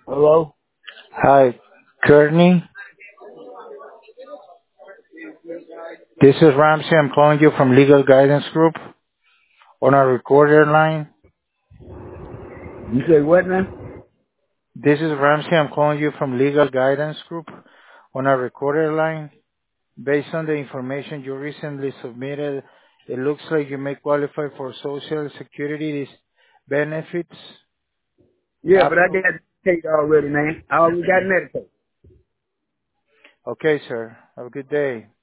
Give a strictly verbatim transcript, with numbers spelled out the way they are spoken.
Hello? Hi, Courtney. This is Ramsey. I'm calling you from Legal Guidance Group on our recorder line. You say what now? This is Ramsey. I'm calling you from Legal Guidance Group on our recorder line. Based on the information you recently submitted, it looks like you may qualify for Social Security benefits. Yeah, but I After, got Medicaid already, man. I already got Medicaid. okay, sir. Have a good day.